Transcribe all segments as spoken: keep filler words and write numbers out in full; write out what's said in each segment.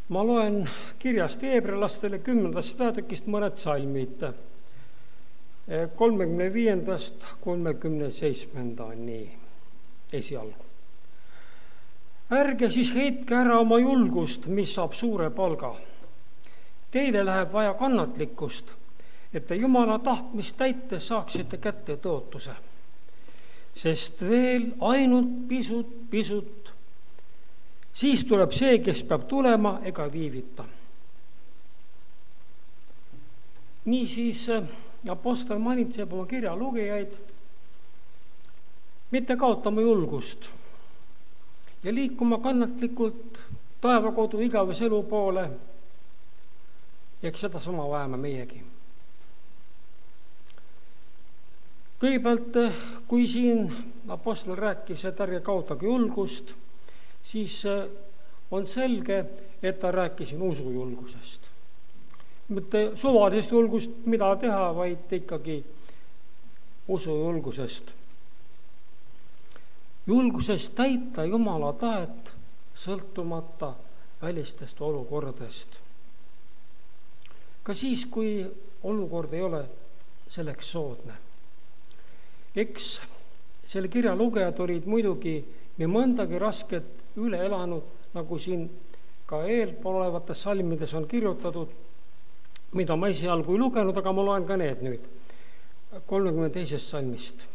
Ma loen kirjast heebrealastele kümnendast peatükist mõned salmid kolmekümne viiendast kolmekümne seitsmendani esialgu. Ärge siis heitke ära oma julgust, mis saab suure palga. Teile läheb vaja kannatlikkust, et te Jumala tahtmist täites saaksite kätte tõotuse. Sest veel ainult pisut, pisut, siis tuleb see, kes peab tulema ega viivita. Niisiis apostel manitseb oma kirja lugejaid mitte kaotama julgust ja liikuma kannatlikult taevakodu igavese elu poole, ja eks seda sama vajame meiegi. Kõigepealt, kui siin apostel rääkis, et ärge kaotage julgust, siis on selge, et ta rääkis siin usujulgusest. Mitte suvalisest julgust, mida teha, vaid ikkagi usujulgusest. Julgusest täita Jumala tahet sõltumata välistest olukordadest. Ka siis, kui olukord ei ole selleks soodne. Eks selle kirja lugejad olid muidugi nii mõndagi rasket üle elanud, nagu siin ka eelpool olevates salmides on kirjutatud, mida ma esialgu ei lugenud, aga ma loen ka need nüüd kolmekümne teisest salmist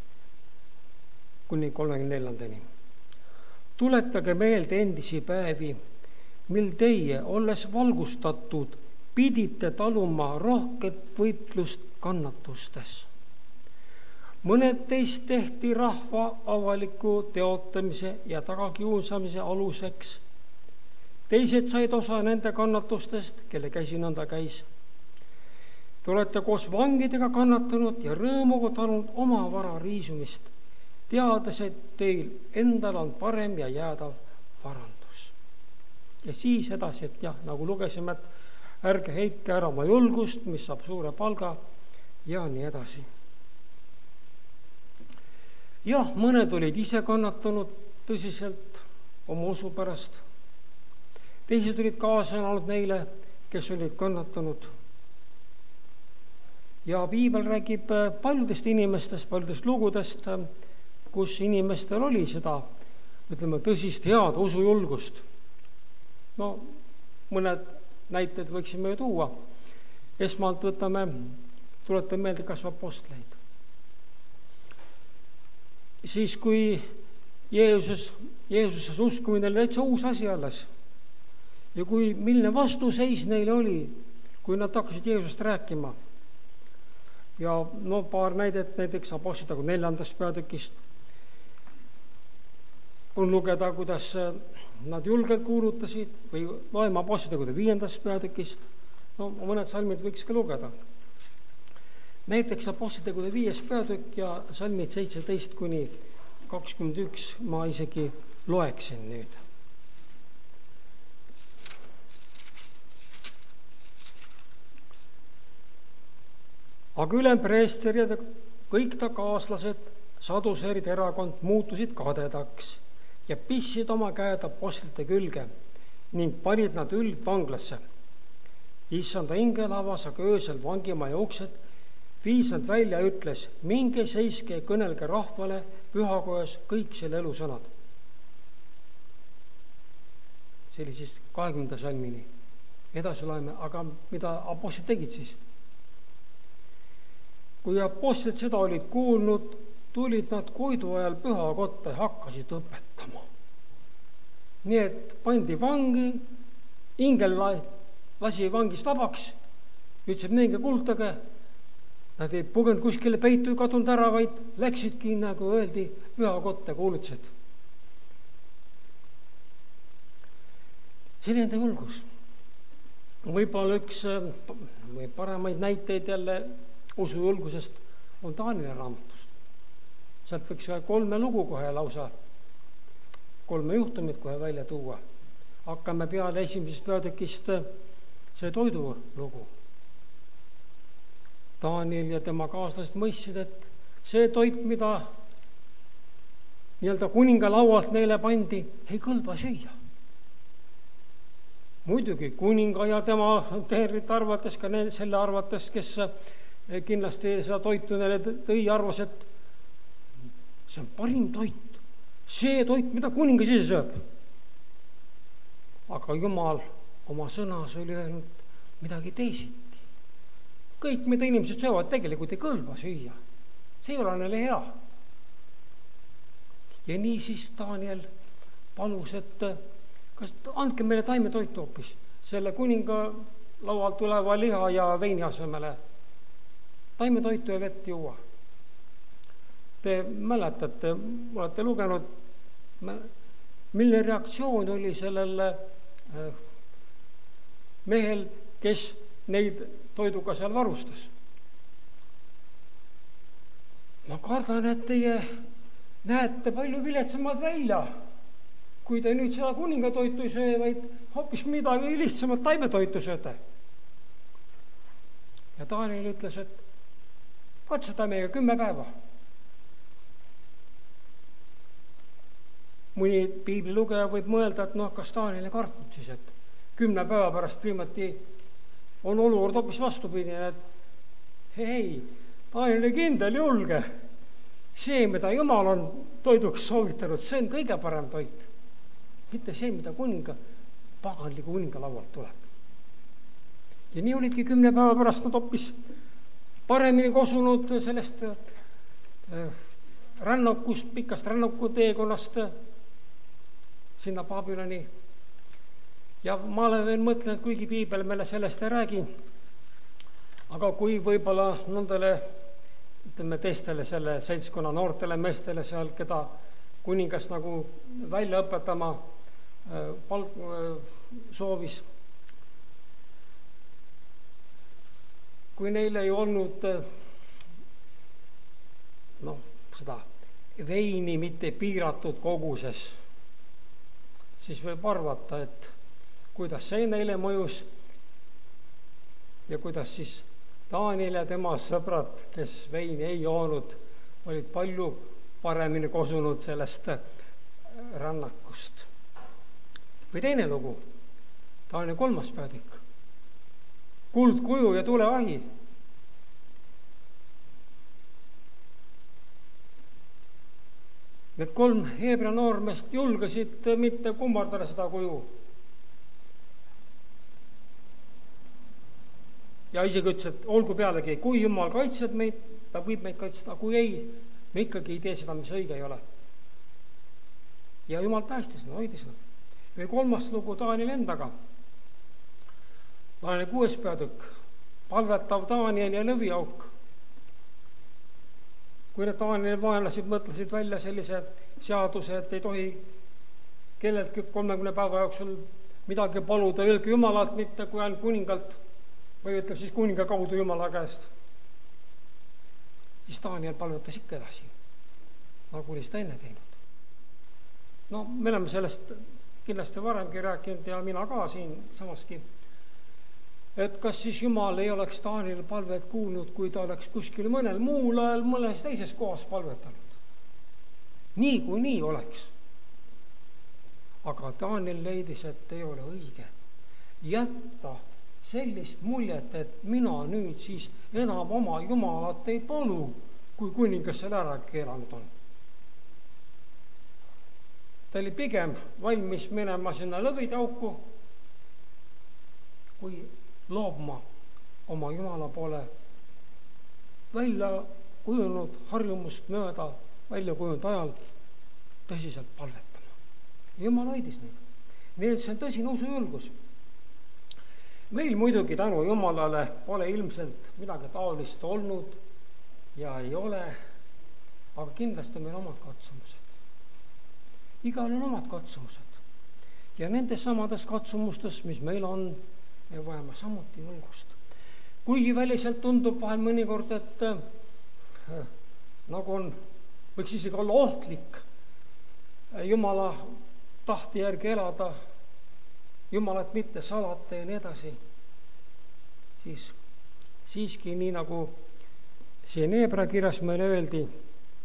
kuni kolmekümne neljandani. Tuletage meelde endisi päevi, mil teie, olles valgustatud, pidite taluma rohket võitlust kannatustes. Mõned teist tehti rahva avaliku teotamise ja tagakiusamise aluseks. Teised said osa nende kannatustest, kelle käsi nõnda käis. Te olete koos vangidega kannatanud ja rõõmuga tanud oma vara riisumist, teades, et teil endal on parem ja jäädav varandus. Ja siis edasi, et jah, nagu lugesime, et ärge heitke ära oma julgust, mis saab suure palga ja nii edasi. Jah, mõned olid ise kannatanud tõsiselt oma usu pärast. Teised olid kaasa olnud neile, kes olid kannatanud. Ja piibel räägib paljudest inimestest, paljudest lugudest, kus inimestel oli seda, ütleme, tõsist head usujulgust. No, mõned näited võiksime ju tuua. Esmalt võtame, tuletame meelde kas apostleid. Siis, kui Jeesus, Jeesuses uskumine oli täitsa uus asi alles ja kui milline vastuseis neile oli, kui nad hakkasid Jeesusest rääkima. Ja no paar näidet, näiteks apostlite neljandast peatükist on lugeda, kuidas nad julgelt kuulutasid, või loema apostlite viiendast peatükist. No mõned salmid võiks ka lugeda. Näiteks apostlite viies peatükk ja salmid seitseteist kuni kakskümmend üks ma isegi loeksin nüüd. Aga ülempreester ja kõik ta kaaslased, saduseerid erakond muutusid kadedaks ja pissid oma käed apostlite külge ning panid nad üldvanglasse. Issanda ingel avas aga öösel vangimaja uksed, viis nad välja ja ütles, minge seiske ja kõnelge rahvale pühakojas kõik selle elu sõnad. See oli siis kahekümnenda salmini. Edasi loeme, aga mida apostlid tegid siis? Kui apostlid seda olid kuulnud, tulid nad koidu ajal pühakotta ja hakkasid õpetama. Nii et pandi vangi, ingel lasi vangist vabaks, ütles, et minge kuulutage. Nad ei pugenud kuskile peitu, ei kadunud ära, vaid läksidki, nagu öeldi, pühakotta kuulutasid. See oli enda julgus. Võib-olla üks või paremaid näiteid jälle usujulgusest on Taanile raamatust. Sealt võiks kolme lugu kohe lausa, kolme juhtumit kohe välja tuua. Hakkame peale esimesest peatükist see toidu lugu. Taanil ja tema kaaslased mõistsid, et see toit, mida nii-öelda kuninga laualt neile pandi, ei kõlba süüa. muidugi kuninga ja tema teerite arvates, ka need, selle arvates, kes kindlasti seda toitu neile tõi, arvas, et see on parim toit, see toit, mida kuningas ise sööb. Aga Jumal oma sõnas oli öelnud midagi teisiti. Kõik, mida inimesed söövad, tegelikult ei kõlba süüa. See ei ole neile hea. Ja nii siis Daniel palus, et kas andke meile taimetoitu hoopis selle kuninga laualt tuleva liha ja veini asemele. Taimetoitu ja vett juua. Te mäletate, olete lugenud, mille reaktsioon oli sellel mehel, kes neid toiduga seal varustas. Ma kardan, et teie näete palju viletsamad välja, kui te nüüd seda kuningatoitu ei söö, vaid hoopis midagi lihtsamalt taimetoitu sööte. Ja Daniel ütles, et katsuta meiega kümme päeva. Mõni piibli lugeja võib mõelda, et noh, kas Daniel ei kartnud siis, et kümne päeva pärast viimati on olukord hoopis vastupidine, et hei, hei, Daniel oli kindel julge. See, mida Jumal on toiduks soovitanud, see on kõige parem toit. Mitte see, mida kuninga, paganliku kuninga laualt tuleb. Ja nii olidki kümne päeva pärast nad hoopis paremini kosunud sellest rännakust, pikast rännaku teekonnast sinna Babyloni. Ja ma olen veel mõtlenud, kuigi piibel meile sellest ei räägi, aga kui võib-olla nendele, ütleme teistele selle seltskonna noortele meestele seal, keda kuningas nagu välja õpetama palk soovis, kui neil ei olnud noh, seda veini mitte piiratud koguses, siis võib arvata, et kuidas see neile mõjus ja kuidas siis Daniel ja tema sõbrad, kes veini ei joonud, olid palju paremini kosunud sellest rännakust. Või teine lugu, Daniel kolmas peatükk. Kuldkuju ja tuleahi. Need kolm heebra noormest julgesid mitte kummardada seda kuju. Ja isegi ütles, et olgu pealegi, kui Jumal kaitseb meid, ta võib meid kaitseda, kui ei, me ikkagi ei tee seda, mis õige ei ole. Ja Jumal päästis nad, hoidis nad. Või kolmas lugu Daniel endaga. Daniel kuues peatükk, palvetav Daniel ja lõviauk. Kui need Daniel vaenlased mõtlesid välja sellise seaduse, et ei tohi kelleltki kolmekümne päeva jooksul midagi paluda, öelge Jumalalt, mitte kui ainult kuningalt, või ütleb siis kuninga kaudu Jumala käest, siis Daniel palvetas ikka edasi, nagu oli seda enne teinud. No me oleme sellest kindlasti varemgi rääkinud ja mina ka siin samaski, et kas siis Jumal ei oleks Daniel palvet kuulnud, kui ta oleks kuskil mõnel muul ajal mõnes teises kohas palvetanud. Nii kui nii oleks. Aga Daniel leidis, et ei ole õige jätta sellist muljet, et mina nüüd siis enam oma Jumalat ei palu, kui kuningas seal ära keelanud on. Ta oli pigem valmis minema sinna lõvidauku, kui loobma oma Jumala poole välja kujunud harjumust mööda, välja kujunud ajal tõsiselt palvetama. Jumal hoidis neid. Nii et see on tõsine usujulgus. Meil muidugi tänu Jumalale pole ilmselt midagi taolist olnud ja ei ole, aga kindlasti on meil omad katsumused. Igal on omad katsumused. Ja nendes samades katsumustes, mis meil on, me vajame samuti julgust. Kuigi väliselt tundub vahel mõnikord, et äh, nagu on, võiks isegi olla ohtlik Jumala tahti järgi elada, Jumalat mitte salata ja nii edasi, siis siiski nii nagu siin Heebra kirjas meile öeldi,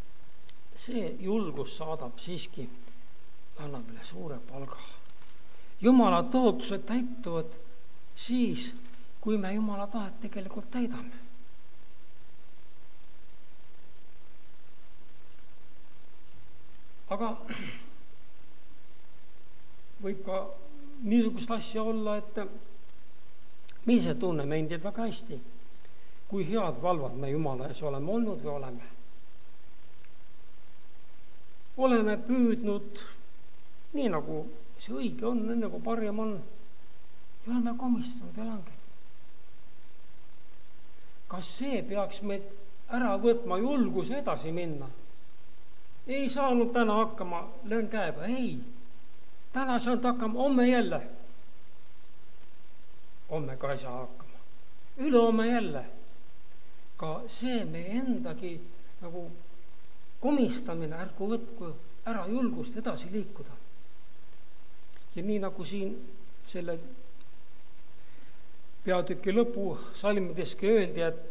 see julgus saadab siiski, annab meile suure palga. Jumala tõotused täituvad siis, kui me Jumala tahet tegelikult täidame. Aga võib ka niisugust asja olla, et me ise tunneme endid väga hästi, kui head valvad me Jumala ees oleme olnud või oleme. Oleme püüdnud nii, nagu see õige on, nii nagu parem on, ja oleme komistanud ja langenud. Kas see peaks meid ära võtma julguse edasi minna? Ei saanud täna hakkama, löön käega, ei. Täna saanud hakkama, homme jälle. Homme ka ei saa hakkama. Üle homme jälle. Ka see meie endagi nagu komistamine, ärgu võtku ära julgust edasi liikuda. Ja nii nagu siin selle peatüki lõpu salmideski öeldi, et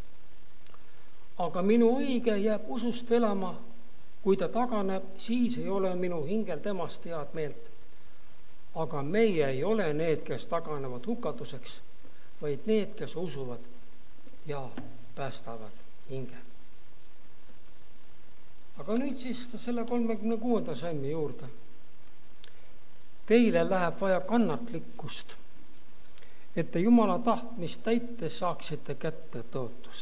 aga minu õige jääb usust elama, kui ta taganeb, siis ei ole minu hingel temast head meelt. Aga meie ei ole need, kes taganevad hukatuseks, vaid need, kes usuvad ja päästavad hinge. Aga nüüd siis selle kolmekümne kuuenda salmi juurde. Teile läheb vaja kannatlikkust, et te Jumala tahtmist täites saaksite kätte tõotuse.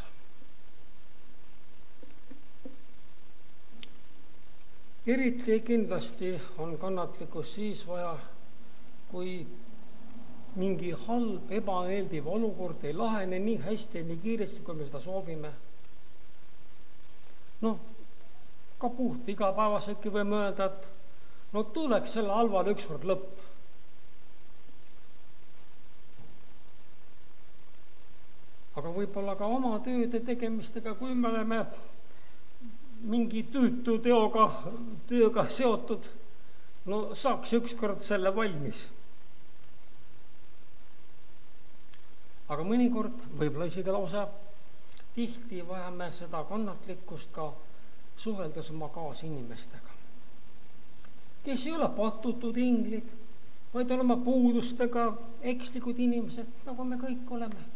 Eriti kindlasti on kannatlikkus siis vaja, kui mingi halb, ebameeldiv olukord ei lahene nii hästi, nii kiiresti, kui me seda soovime. Noh, ka puht igapäevaseltki võime öelda, et no tuleks selle halval ükskord lõpp. Aga võib-olla ka oma tööde tegemistega, kui me oleme mingi tüütu teoga, tööga seotud, no saaks ükskord selle valmis. Aga mõnikord, võib-olla isegi lausa tihti vajame seda kannatlikkust ka suheldes oma kaasinimestega, kes ei ole patutud inglid, vaid olema puudustega ekslikud inimesed, nagu me kõik oleme.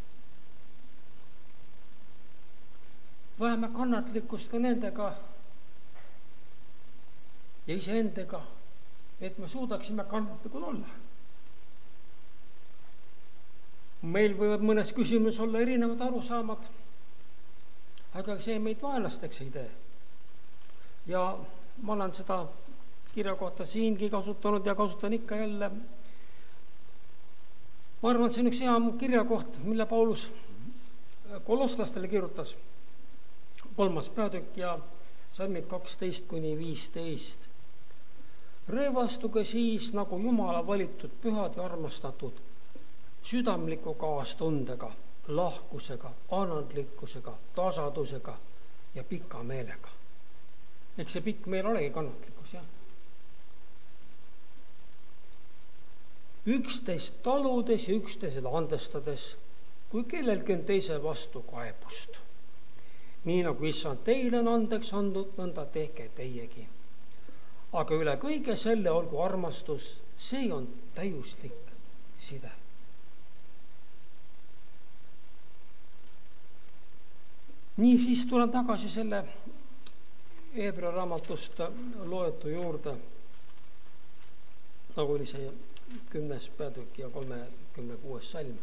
Vajame kannatlikkust ka nendega ja iseendega, et me suudaksime kannatlikud olla. Meil võivad mõnes küsimus olla erinevad arusaamad, aga see meid vaenlasteks ei tee. Ja ma olen seda kirja kohta siingi kasutanud ja kasutan ikka jälle. Ma arvan, et see on üks hea kirja koht, mille Paulus kolosslastele kirjutas. Kolmas peatükk ja salmid kaksteist kuni viisteist. Rõõvastuge siis nagu Jumala valitud pühad ja armastatud, südamliku kaastundega, lahkusega, annandlikkusega, tasadusega ja pika meelega. Eks see pikk meel olegi kannatlikkus, jah? Üksteist taludes ja üksteisele andestades, kui kellelgi on teise vastu kaebust. Nii nagu issand teile on andeks andnud, nõnda tehke teiegi. Aga üle kõige selle olgu armastus, see on täiuslik side. Nii siis tulen tagasi selle Hebra raamatust loetu juurde, nagu oli see kümnes peatükk ja kolmekümne kuues salm.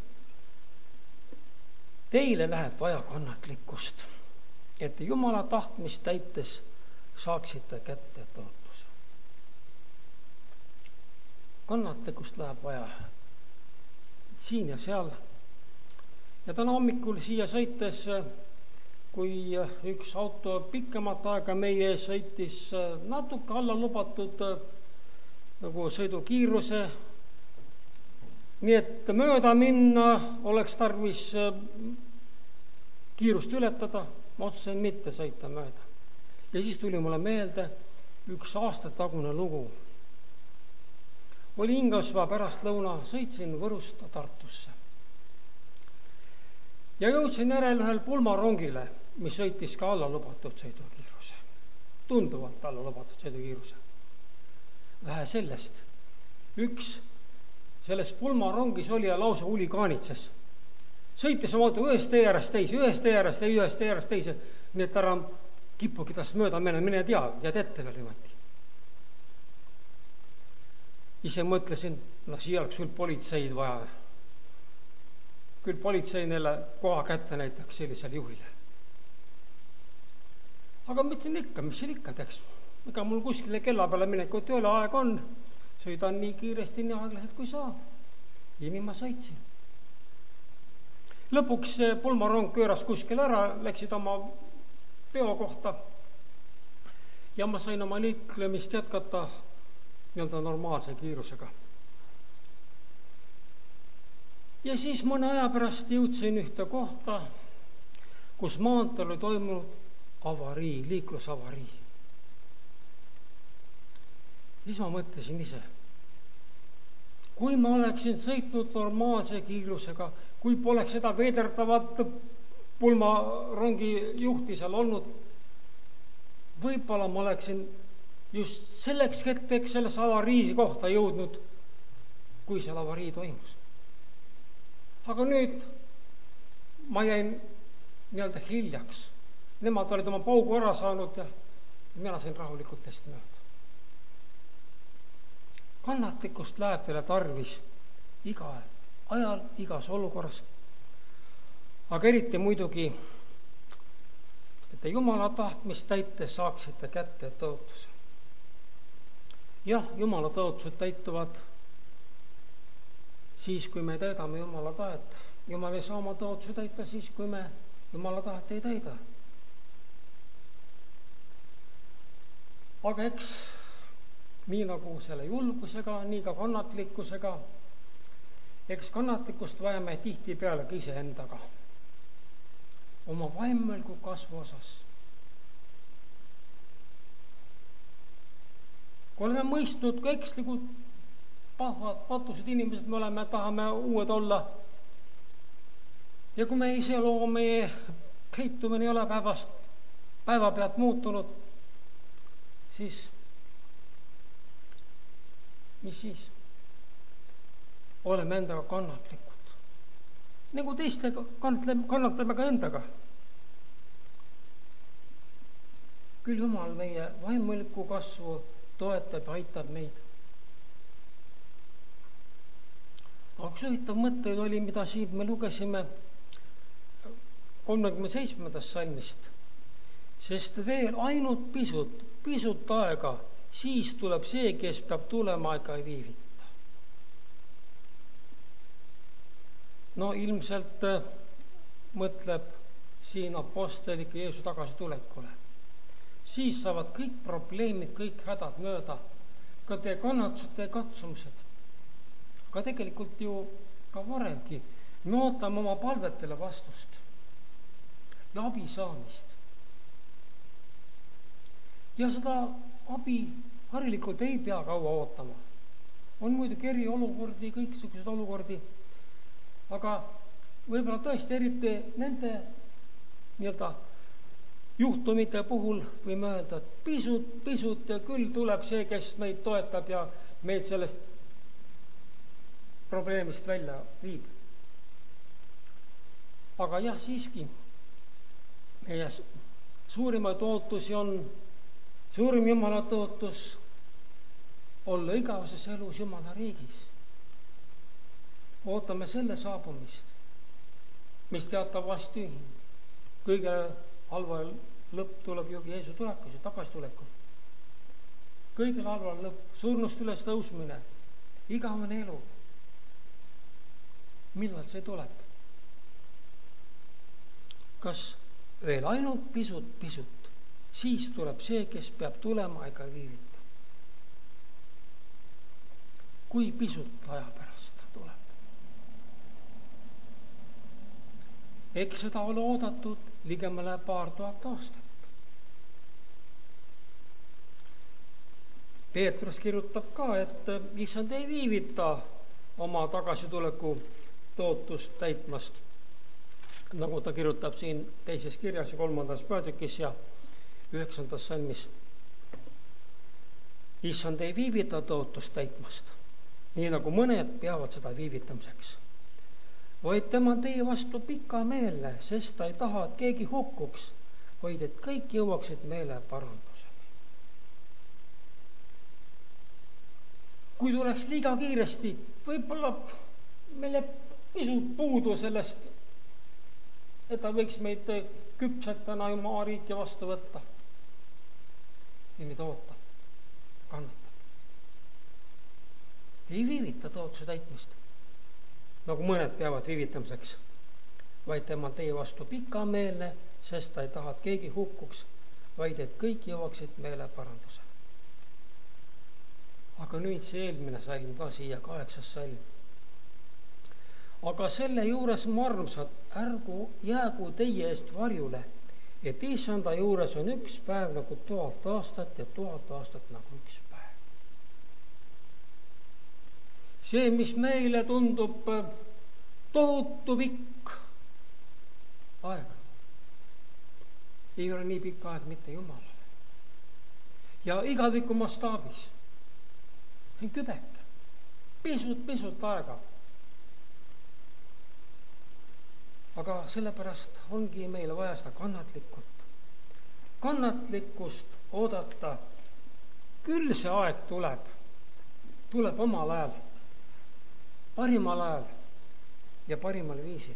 Teile läheb vaja kannatlikkust, et Jumala tahtmist täites saaksite kätte tõotuse. Kannatlikkust läheb vaja siin ja seal. Ja täna hommikul siia sõites, kui üks auto pikemat aega meie sõitis natuke alla lubatud nagu sõidukiiruse, nii et mööda minna oleks tarvis kiirust ületada, ma otsusen mitte sõita mööda. Ja siis tuli mulle meelde üks aastatagune lugu. Oli Ingasva pärast lõuna, sõitsin Võrust Tartusse. Ja jõudsin järel ühel pulmarongile, mis sõitis ka alla lubatud sõidukiiruse. Tunduvalt alla lubatud sõidukiiruse. Vähe sellest, üks selles pulmarongis oli ja lausa huligaanitses. Sõitis oma auto ühest tee äärest teise, ühest tee äärest teise, ühest tee äärest teise, nii et ära kipugi tast mööda mene, mine tea, jääd ette veel niimoodi. Ise mõtlesin, no siia oleks küll politseid vaja. Küll politsei neile koha kätte näitaks sellisel juhile. Aga mõtlen ikka, mis siin ikka teeks. Ega mul kuskile kella peale mineku tööle aeg on, sõidan nii kiiresti, nii aeglaselt kui saab. Ja nii ma sõitsin. Lõpuks pulmarong kööras kuskil ära, läksid oma peo kohta ja ma sain oma liiklemist jätkata nii-öelda normaalse kiirusega. Ja siis mõne aja pärast jõudsin ühte kohta, kus maanteel oli toimunud avarii, liiklusavarii. Siis ma mõtlesin ise, kui ma oleksin sõitnud normaalse kiirusega, kui poleks seda veedertavat pulmarongi juhti seal olnud, võib-olla ma oleksin just selleks hetkeks selles avarii kohta jõudnud, kui seal avarii toimus. Aga nüüd ma jäin nii-öelda hiljaks. Nemad olid oma paugu ära saanud ja mina sain rahulikult teist mööda. Kannatlikkust läheb teile tarvis igal ajal, igas olukorras. Aga eriti muidugi, et te Jumala tahtmist täite saaksite kätte tõotuse. Jah, Jumala tõotused täituvad siis, kui me täidame Jumala tahet. Jumal ei saa oma tõotuse täita siis, kui me Jumala tahet ei täida. Aga eks nii nagu selle julgusega, nii ka kannatlikkusega, eks kannatlikkust vajame tihti peale ka ise endaga. Oma vaimeliku kasvu osas. Kui oleme mõistnud, kui ekslikud pahvad, patused inimesed me oleme, tahame uued olla. Ja kui me ise loo, meie käitumine ei ole päevast, päeva pealt muutunud, siis mis siis? Oleme endaga kannatlikud. Nagu teistega kannatleme, kannatame ka endaga. Küll Jumal meie vaimeliku kasvu toetab ja aitab meid. Aga üks huvitav mõtteid oli, mida siin me lugesime kolmekümne seitsmendast salmist, sest veel ainult pisut, pisut aega, siis tuleb see, kes peab tulema ega ei viivita. No ilmselt mõtleb siin aposteliku Jeesu tagasi tulekule. Siis saavad kõik probleemid, kõik hädad mööda, ka teie kannatused ja katsumused. Aga tegelikult ju ka varemgi me ootame oma palvetele vastust ja abi saamist. Ja seda abi harilikult ei pea kaua ootama. On muidugi eri olukordi, kõiksugused olukordi, aga võib-olla tõesti eriti nende nii-öelda juhtumite puhul võime öelda, et pisut, pisut ja küll tuleb see, kes meid toetab ja meid sellest probleemist välja viib. Aga jah, siiski meie suurimaid ootusi on suurim Jumala tõotus olla igavases elus Jumala riigis. Ootame selle saabumist, mis teatavasti kõige halva lõpp tuleb ju Jeesu tulekus ja tagastulekul. Kõige halva lõpp, surnust üles tõusmine, igavene elu. Millal see tuleb? Kas veel ainult pisut, pisut, siis tuleb see, kes peab tulema ega viivita. Kui pisut aja pärast tuleb. Eks seda ole oodatud ligemale paar tuhat aastat. Peetrus kirjutab ka, et issand ei viivita oma tagasituleku tootust täitmast, nagu ta kirjutab siin teises kirjas ja kolmandas peatükis ja üheksandas salmis. Issand ei viivita tootust täitmast. nii nagu mõned peavad seda viivitamiseks. Vaid tema on teie vastu pikameelne, sest ta ei taha, et keegi hukkuks, vaid et kõik jõuaksid meele paranduseni. Kui tuleks liiga kiiresti, võib-olla meil jääb pisut puudu sellest, et ta võiks meid küpsetana oma riiki vastu võtta. Ja mida ootab, kannatab. Ei viivita taotluse täitmist, nagu mõned peavad viivitamiseks, vaid tema on teie vastu pikameelne, sest ta ei taha, et keegi hukkuks, vaid et kõik jõuaksid meele parandusele. Aga nüüd see eelmine salm ka siia, kaheksas salm. Aga selle juures, mu armsad, ärgu jäägu teie eest varjule, et issanda juures on üks päev nagu tuhat aastat ja tuhat aastat nagu üks päev. See, mis meile tundub tohutu pikk aeg, ei ole nii pikk aeg mitte Jumalale. Ja igaviku mastaabis on kübeke, pisut, pisut aega. Aga sellepärast ongi meile vaja seda kannatlikult. Kannatlikkust oodata. Küll see aeg tuleb. Tuleb omal ajal, parimal ajal ja parimal viisil.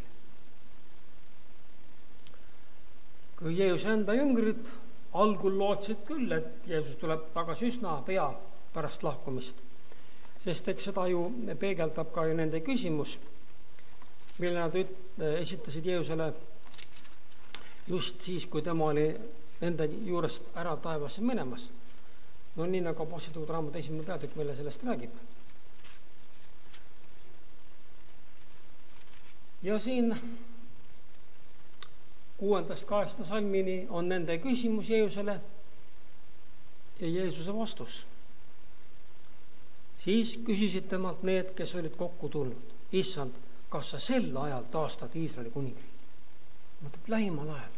Kui Jeesuse enda jüngrid algul lootsid küll, et Jeesus tuleb tagasi üsna pea pärast lahkumist, sest eks seda ju peegeldab ka ju nende küsimus, mille nad esitasid Jeesusele just siis, kui tema oli nende juurest ära taevasse minemas. No nii nagu Apostlite raamatu esimene peatükk meile sellest räägib. Ja siin kuuendast kaheksanda salmini on nende küsimus Jeesusele ja Jeesuse vastus. Siis küsisid temalt need, kes olid kokku tulnud. Issand, kas sa sel ajal taastad Iisraeli kuningriigi? Mõtleb lähimal ajal.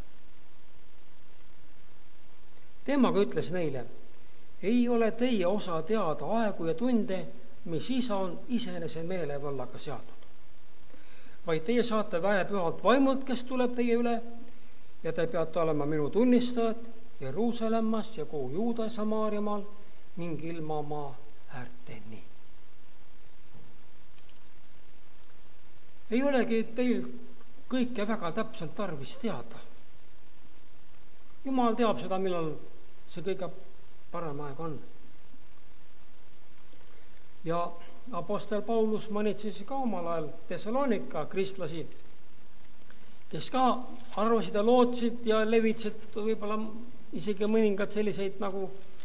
Temaga ütles neile, ei ole teie osa teada aegu ja tunde, mis isa on iseenese meelevallaga seadnud. Vaid teie saate väepühalt vaimult, kes tuleb teie üle, ja te peate olema minu tunnistajad Jeruusalemmas ja kogu Juuda ja Samaariamaal ning ilma maa äärteni. Ei olegi teil kõike väga täpselt tarvis teada. Jumal teab seda, millal see kõige parem aeg on. Ja apostel Paulus manitses ka omal ajal Thessalonika kristlasi, kes ka arvasid ja lootsid ja levitsid võib-olla isegi mõningad selliseid nagu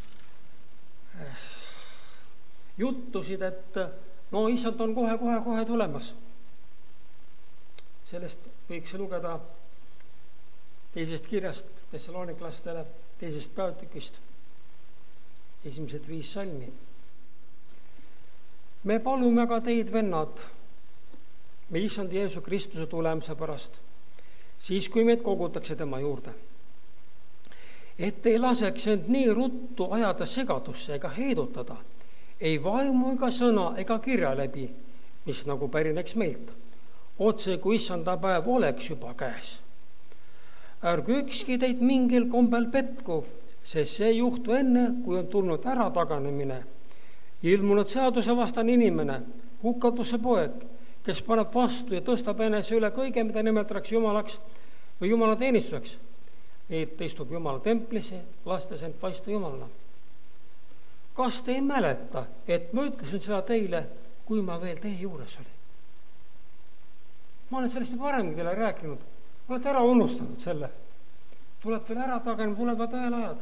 juttusid, et no issand on kohe, kohe, kohe tulemas. Sellest võiks lugeda teisest kirjast Thessaloniklastele, teisest peatükist, esimesed viis salmi. Me palume ka teid, vennad, me issand Jeesu Kristuse tulemise pärast, siis kui meid kogutakse tema juurde. Et ei laseks end nii ruttu ajada segadusse ega heidutada, ei vaimu ega sõna ega kirja läbi, mis nagu pärineks meilt. Otse kui issanda päev oleks juba käes. Ärgu ükski teid mingil kombel petku, sest see juhtu enne, kui on tulnud ära taganemine. Ilmunud seaduse vastane inimene, hukatuse poeg, kes paneb vastu ja tõstab enese üle kõige, mida nimetatakse Jumalaks või Jumala teenistuseks. Et istub Jumala templisse, lastes end paista Jumalana. Kas te ei mäleta, et ma ütlesin seda teile, kui ma veel teie juures olin? Ma olen sellest juba varem teile rääkinud. Olete ära unustanud selle. Tuleb veel ära taganenud, tulevad ajal ajad.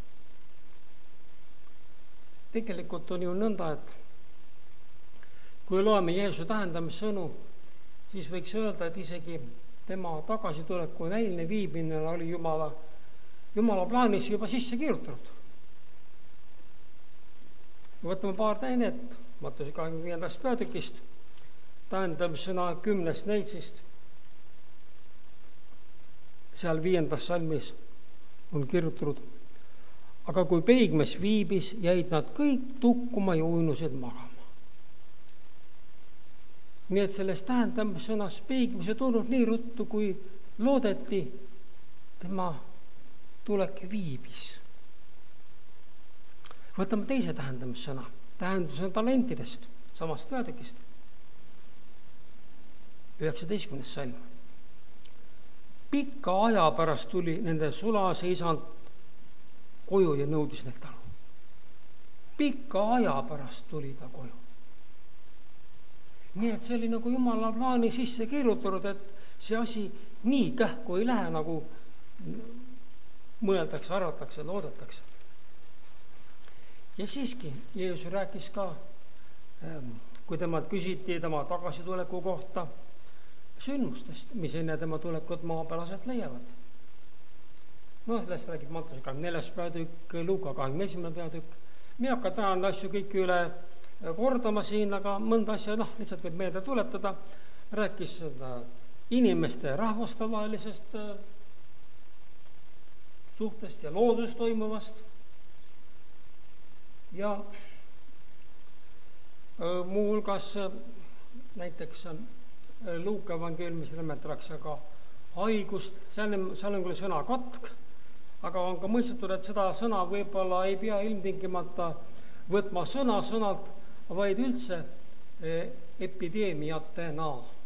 Tegelikult on ju nõnda, et kui loeme Jeesuse tähendamissõnu, siis võiks öelda, et isegi tema tagasituleku näiline viibimine oli Jumala, Jumala plaanis juba sisse kirjutatud. Võtame paar näidet Matteuse kahekümne viiendast peatükist, tähendamissõna kümnest neitsist. Seal viiendas salmis on kirjutatud, aga kui peigmes viibis, jäid nad kõik tukkuma ja uinusid magama. nii et selles tähendamissõnas peigmis ei tulnud nii ruttu, kui loodeti, tema tulek viibis. Võtame teise tähendamissõna. Tähendus on talentidest, samast peatükist. üheksateistkümnes salm. Pikka aja pärast tuli nende sulase isand koju ja nõudis neilt aru. Pikka aja pärast tuli ta koju. Nii et see oli nagu Jumala plaani sisse kirjutatud, et see asi nii kähku ei lähe, nagu mõeldakse, arvatakse, loodetakse. Ja siiski Jeesus rääkis ka, kui temalt küsiti tema tagasituleku kohta, sündmustest, mis enne tema tulekut maa peal aset leiavad. No, sellest räägib Matteuse kahekümne neljas peatükk, Luuka kahekümne esimene peatükk. Mina hakka tänan asju kõik üle kordama siin, aga mõnda asja, noh, lihtsalt võib meelde tuletada. Rääkis seda inimeste rahvaste vahelisest suhtest ja loodusest toimuvast. Ja muu hulgas näiteks Luuka evangeeliumis nimetatakse ka haigust, seal on, seal on küll sõna katk, aga on ka mõistetud, et seda sõna võib-olla ei pea ilmtingimata võtma sõna sõnalt, vaid üldse epideemiatena.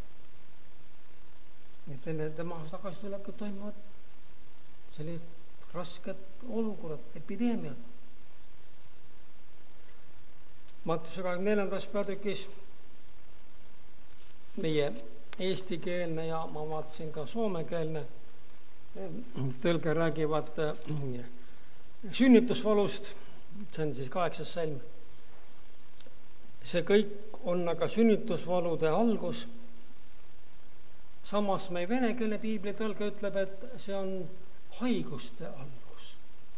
Et enne tema tagasitulekut toimuvad sellised rasked olukorrad, epideemiad. Matteuse kahekümne neljandas peatükis meie eestikeelne ja ma vaatasin ka soomekeelne tõlge räägivad sünnitusvalust, see on siis kaheksas salm. See kõik on aga sünnitusvalude algus. Samas meie venekeelne piibli tõlge ütleb, et see on haiguste algus.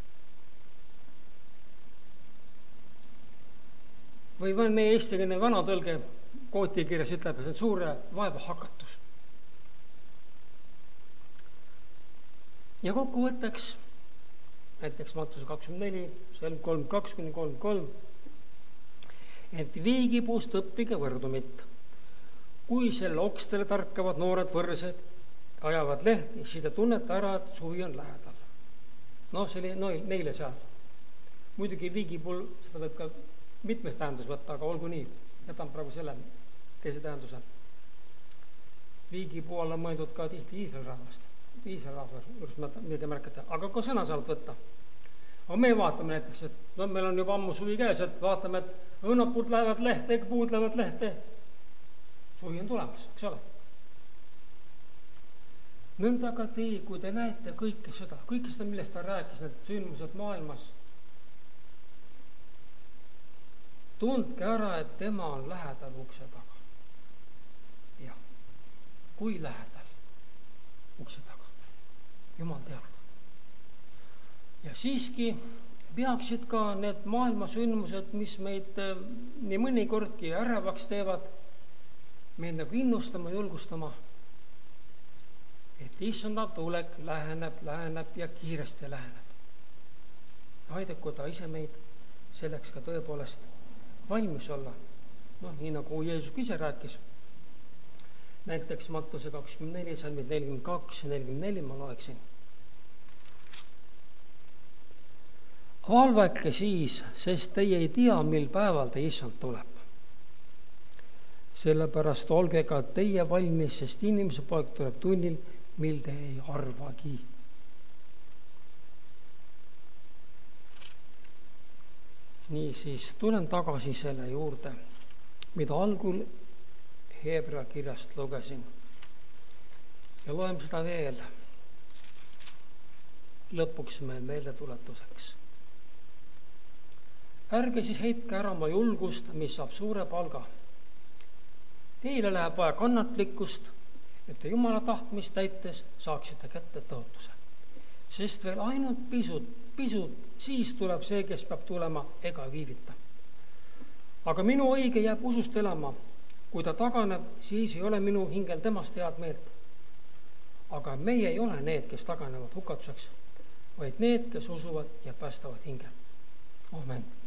Või meie eestikeelne vana tõlge kootikirjas ütleb, et see on suure vaeva hakatus. Ja kokkuvõtteks, näiteks Matteuse kakskümmend neli, salm kolm kaks kuni kolm kolm, et viigipuust õppige võrdumit. Kui selle okstele tarkavad noored võrsed ajavad lehti, siis te tunnete ära, et suvi on lähedal. No see oli no, neile seal. Muidugi viigipuu, seda võib ka mitmes tähendus võtta, aga olgu nii. Jätan praegu selle teise tähenduse. Viigipuu alla mõeldud ka tihti Iisraeli rahvast. Iisraeli rahvast, juures mida märkate. Aga ka sõna saalt võtta. Aga me vaatame näiteks, et no, meil on juba ammu suvi käes, et vaatame, et õunappuud lähevad lehte, puud lähevad lehte. Suvi on tulemas, eks ole. Nõnda ka tee, kui te näete kõike seda, kõike seda, millest ta rääkis, need sündmused maailmas, tundke ära, et tema on lähedal ukse taga. Ja, kui lähedal ukse taga. Jumal teab. Ja siiski peaksid ka need maailma sündmused, mis meid nii mõnikordki ärevaks teevad, meid nagu innustama, julgustama, et issanda tulek läheneb, läheneb ja kiiresti läheneb. Aidaku ta ise meid selleks ka tõepoolest valmis olla. Noh, nii nagu Jeesus ise rääkis. Näiteks Matteuse kakskümmend neli, salmid nelikümmend kaks ja nelikümmend neli ma loeksin. Valvake siis, sest teie ei tea, mil päeval te issand tuleb. Sellepärast olge ka teie valmis, sest inimese poeg tuleb tunnil, mil te ei arvagi. Nii siis tulen tagasi selle juurde, mida algul Heebrea kirjast lugesin. Ja loeme seda veel lõpuks meil meelde tuletuseks. Ärge siis heitke ära oma julgust, mis saab suure palga. Teile läheb vaja kannatlikkust, et te Jumala tahtmist täites saaksite kätte tõotuse. Sest veel ainult pisut, pisut, siis tuleb see, kes peab tulema ega viivita. Aga minu õige jääb usust elama. Kui ta taganeb, siis ei ole minu hingel temast head meelt. Aga meie ei ole need, kes taganevad hukatuseks, vaid need, kes usuvad ja päästavad hinge. Amen.